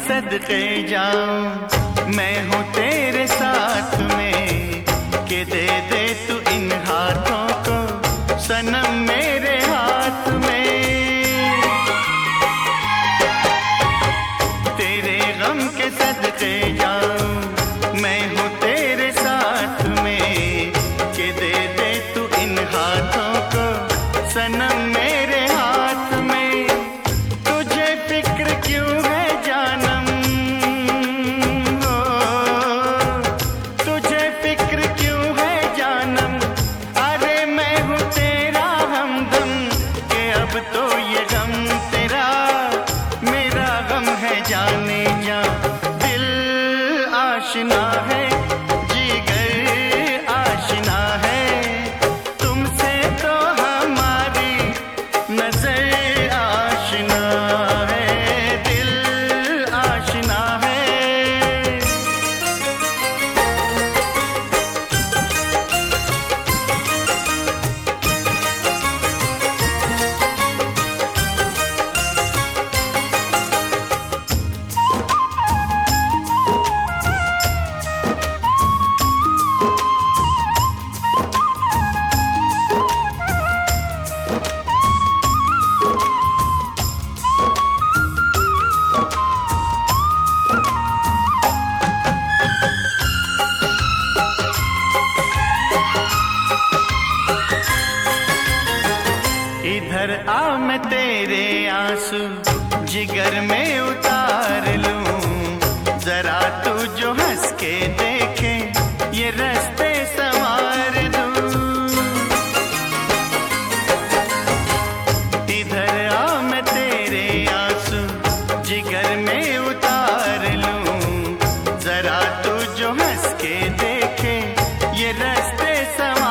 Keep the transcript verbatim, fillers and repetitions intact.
सदके जाऊं मैं हूँ तेरे साथ में, कि दे दे तू इन हाथों को सनम मेरे हाथ में। तेरे गम के सदके जाऊं मैं हूँ तेरे साथ में, कि दे दे तू इन हाथों को सनम मेरे हाथ में। तुझे फिक्र क्यों है जानम, हो तुझे फिक्र क्यों है जानम, अरे मैं हूँ तेरा हमदम, कि अब तो ये गम तेरा मेरा गम है। जाने जा दिल आशना है, जिगर आशना है, तुमसे तो हमारी नजर आशना है, दिल आशना है। इधर आ मैं तेरे आंसू जिगर में उतार लूं, जरा तू जो हंस के देखे ये रास्ते संवार दूं। इधर आ मैं तेरे आंसू जिगर में उतार लूं, जरा तू जो हंस के देखे ये रास्ते संवार